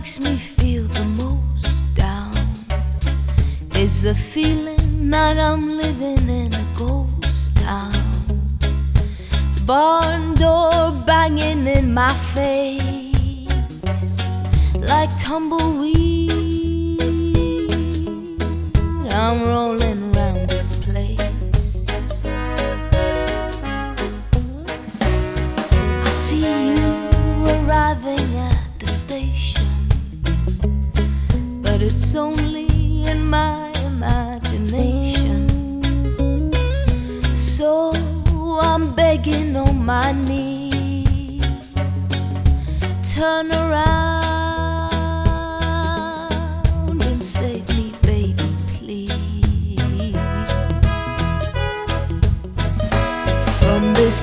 makes me feel the most down is the feeling that I'm living in a ghost town. Barn door banging in my face like tumbleweed. I'm rolling around this place. I see you arriving at the station, but it's only in my imagination. So I'm begging on my knees, turn around and save me, baby, please, from this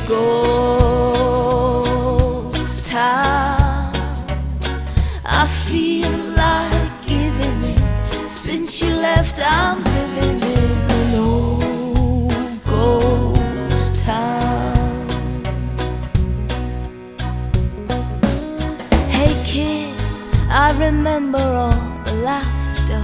ghost town. I feel like giving in. Since you left, I'm living in an old ghost town. Hey kid, I remember all the laughter,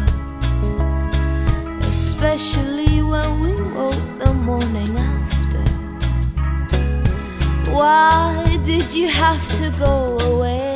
especially when we woke the morning after. Why did you have to go away?